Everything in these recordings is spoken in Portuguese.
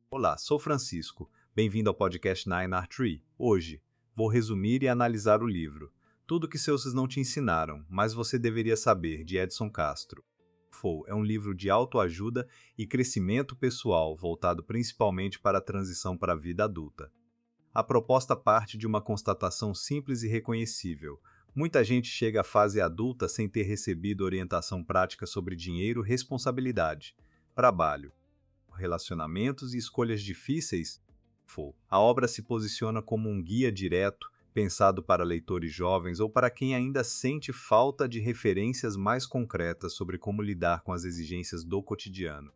Olá, sou Francisco. Bem-vindo ao podcast Nine Art Tree. Hoje, vou resumir e analisar o livro Tudo que seus não te ensinaram, mas você deveria saber, de Edson Castro. É um livro de autoajuda e crescimento pessoal, voltado principalmente para a transição para a vida adulta. A proposta parte de uma constatação simples e reconhecível. Muita gente chega à fase adulta sem ter recebido orientação prática sobre dinheiro, responsabilidade, trabalho, relacionamentos e escolhas difíceis. A obra se posiciona como um guia direto, pensado para leitores jovens ou para quem ainda sente falta de referências mais concretas sobre como lidar com as exigências do cotidiano.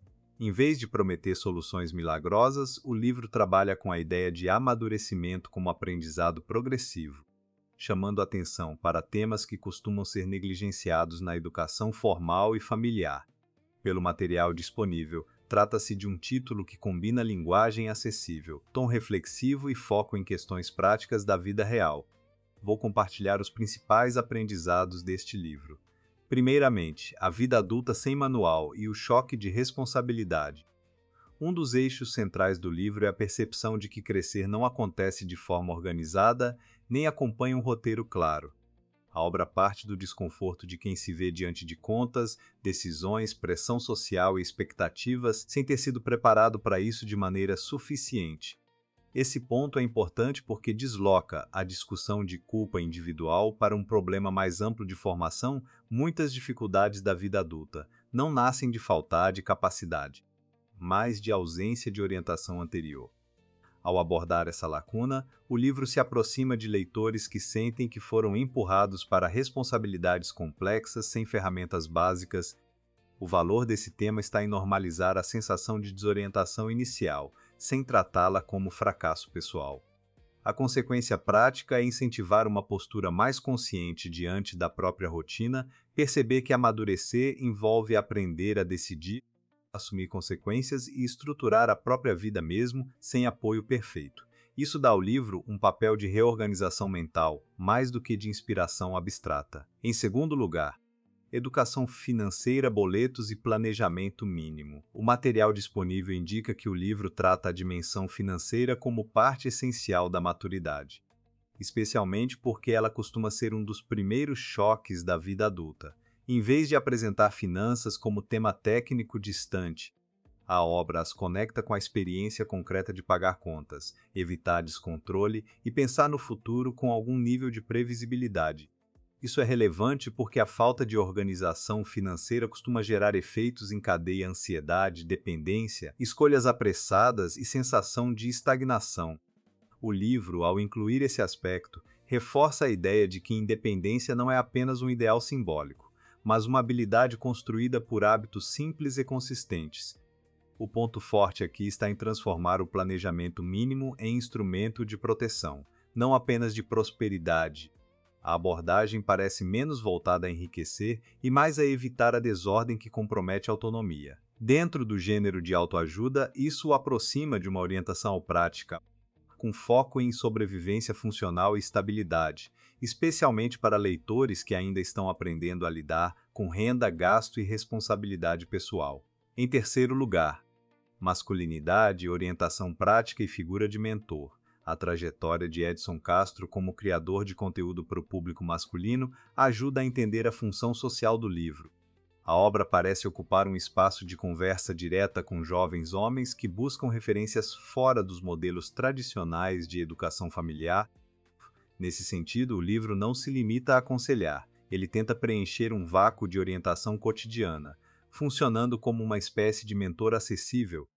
Em vez de prometer soluções milagrosas, o livro trabalha com a ideia de amadurecimento como aprendizado progressivo, chamando atenção para temas que costumam ser negligenciados na educação formal e familiar. Pelo material disponível, trata-se de um título que combina linguagem acessível, tom reflexivo e foco em questões práticas da vida real. Vou compartilhar os principais aprendizados deste livro. Primeiramente, a vida adulta sem manual e o choque de responsabilidade. Um dos eixos centrais do livro é a percepção de que crescer não acontece de forma organizada nem acompanha um roteiro claro. A obra parte do desconforto de quem se vê diante de contas, decisões, pressão social e expectativas sem ter sido preparado para isso de maneira suficiente. Esse ponto é importante porque desloca a discussão de culpa individual para um problema mais amplo de formação. Muitas dificuldades da vida adulta não nascem de falta de capacidade, mas de ausência de orientação anterior. Ao abordar essa lacuna, o livro se aproxima de leitores que sentem que foram empurrados para responsabilidades complexas sem ferramentas básicas. O valor desse tema está em normalizar a sensação de desorientação inicial, sem tratá-la como fracasso pessoal. A consequência prática é incentivar uma postura mais consciente diante da própria rotina, perceber que amadurecer envolve aprender a decidir, assumir consequências e estruturar a própria vida mesmo sem apoio perfeito. Isso dá ao livro um papel de reorganização mental, mais do que de inspiração abstrata. Em segundo lugar, educação financeira, boletos e planejamento mínimo. O material disponível indica que o livro trata a dimensão financeira como parte essencial da maturidade, especialmente porque ela costuma ser um dos primeiros choques da vida adulta. Em vez de apresentar finanças como tema técnico distante, a obra as conecta com a experiência concreta de pagar contas, evitar descontrole e pensar no futuro com algum nível de previsibilidade. Isso é relevante porque a falta de organização financeira costuma gerar efeitos em cadeia: ansiedade, dependência, escolhas apressadas e sensação de estagnação. O livro, ao incluir esse aspecto, reforça a ideia de que independência não é apenas um ideal simbólico, mas uma habilidade construída por hábitos simples e consistentes. O ponto forte aqui está em transformar o planejamento mínimo em instrumento de proteção, não apenas de prosperidade. A abordagem parece menos voltada a enriquecer e mais a evitar a desordem que compromete a autonomia. Dentro do gênero de autoajuda, isso o aproxima de uma orientação prática, com foco em sobrevivência funcional e estabilidade, especialmente para leitores que ainda estão aprendendo a lidar com renda, gasto e responsabilidade pessoal. Em terceiro lugar, masculinidade, orientação prática e figura de mentor. A trajetória de Edson Castro como criador de conteúdo para o público masculino ajuda a entender a função social do livro. A obra parece ocupar um espaço de conversa direta com jovens homens que buscam referências fora dos modelos tradicionais de educação familiar. Nesse sentido, o livro não se limita a aconselhar, ele tenta preencher um vácuo de orientação cotidiana, funcionando como uma espécie de mentor acessível.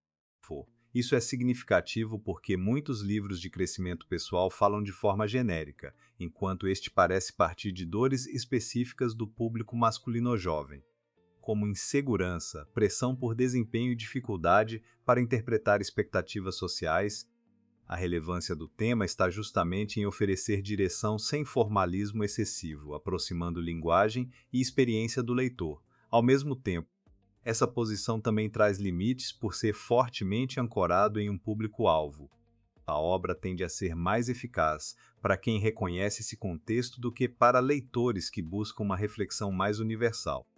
Isso é significativo porque muitos livros de crescimento pessoal falam de forma genérica, enquanto este parece partir de dores específicas do público masculino jovem, como insegurança, pressão por desempenho e dificuldade para interpretar expectativas sociais. A relevância do tema está justamente em oferecer direção sem formalismo excessivo, aproximando linguagem e experiência do leitor. Ao mesmo tempo, essa posição também traz limites por ser fortemente ancorado em um público-alvo. A obra tende a ser mais eficaz para quem reconhece esse contexto do que para leitores que buscam uma reflexão mais universal.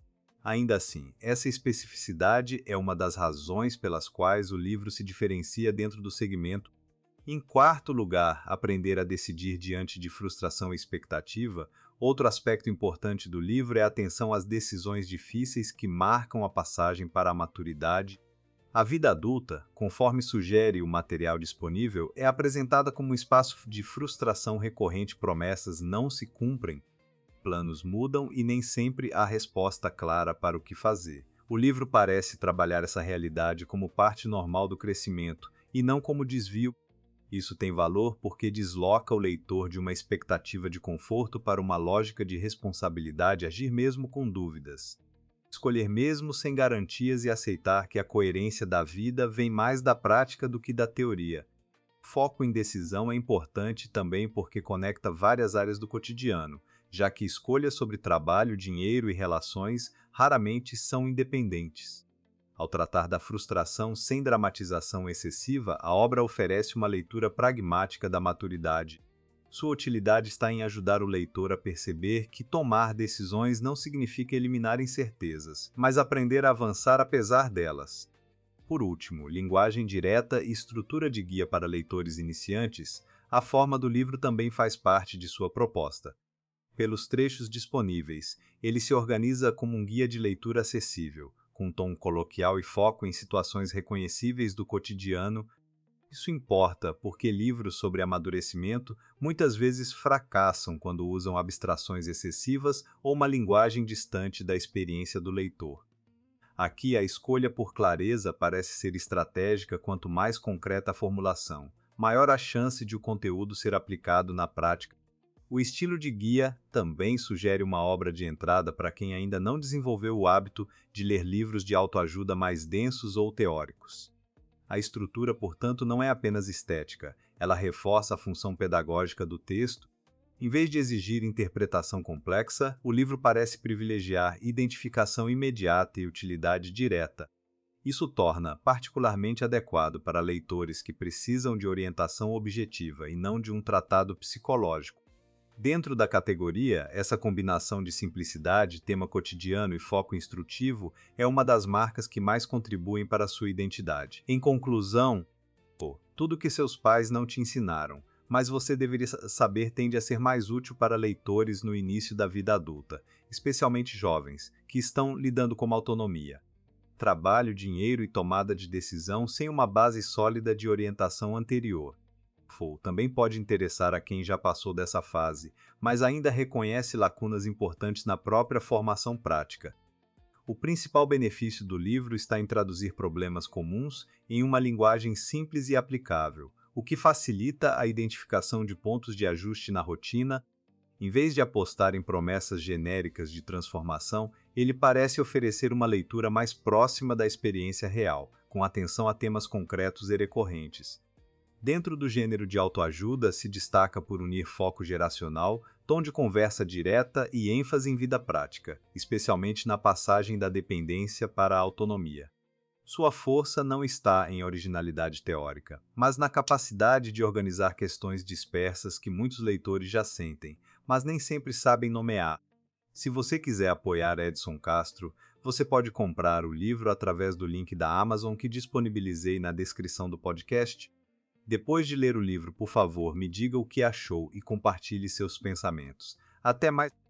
Ainda assim, essa especificidade é uma das razões pelas quais o livro se diferencia dentro do segmento. Em quarto lugar, aprender a decidir diante de frustração e expectativa. Outro aspecto importante do livro é a atenção às decisões difíceis que marcam a passagem para a maturidade. A vida adulta, conforme sugere o material disponível, é apresentada como um espaço de frustração recorrente, promessas não se cumprem, planos mudam e nem sempre há resposta clara para o que fazer. O livro parece trabalhar essa realidade como parte normal do crescimento e não como desvio. Isso tem valor porque desloca o leitor de uma expectativa de conforto para uma lógica de responsabilidade, agir mesmo com dúvidas. Escolher mesmo sem garantias e aceitar que a coerência da vida vem mais da prática do que da teoria. Foco em decisão é importante também porque conecta várias áreas do cotidiano, já que escolhas sobre trabalho, dinheiro e relações raramente são independentes. Ao tratar da frustração sem dramatização excessiva, a obra oferece uma leitura pragmática da maturidade. Sua utilidade está em ajudar o leitor a perceber que tomar decisões não significa eliminar incertezas, mas aprender a avançar apesar delas. Por último, linguagem direta e estrutura de guia para leitores iniciantes. A forma do livro também faz parte de sua proposta. Pelos trechos disponíveis, ele se organiza como um guia de leitura acessível, com um tom coloquial e foco em situações reconhecíveis do cotidiano. Isso importa porque livros sobre amadurecimento muitas vezes fracassam quando usam abstrações excessivas ou uma linguagem distante da experiência do leitor. Aqui, a escolha por clareza parece ser estratégica. Quanto mais concreta a formulação, maior a chance de o conteúdo ser aplicado na prática. O estilo de guia também sugere uma obra de entrada para quem ainda não desenvolveu o hábito de ler livros de autoajuda mais densos ou teóricos. A estrutura, portanto, não é apenas estética, ela reforça a função pedagógica do texto. Em vez de exigir interpretação complexa, o livro parece privilegiar identificação imediata e utilidade direta. Isso torna particularmente adequado para leitores que precisam de orientação objetiva e não de um tratado psicológico. Dentro da categoria, essa combinação de simplicidade, tema cotidiano e foco instrutivo é uma das marcas que mais contribuem para a sua identidade. Em conclusão, tudo que seus pais não te ensinaram, mas você deveria saber, tende a ser mais útil para leitores no início da vida adulta, especialmente jovens, que estão lidando com autonomia, trabalho, dinheiro e tomada de decisão sem uma base sólida de orientação anterior. Também pode interessar a quem já passou dessa fase, mas ainda reconhece lacunas importantes na própria formação prática. O principal benefício do livro está em traduzir problemas comuns em uma linguagem simples e aplicável, o que facilita a identificação de pontos de ajuste na rotina. Em vez de apostar em promessas genéricas de transformação, ele parece oferecer uma leitura mais próxima da experiência real, com atenção a temas concretos e recorrentes. Dentro do gênero de autoajuda, se destaca por unir foco geracional, tom de conversa direta e ênfase em vida prática, especialmente na passagem da dependência para a autonomia. Sua força não está em originalidade teórica, mas na capacidade de organizar questões dispersas que muitos leitores já sentem, mas nem sempre sabem nomear. Se você quiser apoiar Edson Castro, você pode comprar o livro através do link da Amazon que disponibilizei na descrição do podcast. Depois de ler o livro, por favor, me diga o que achou e compartilhe seus pensamentos. Até mais!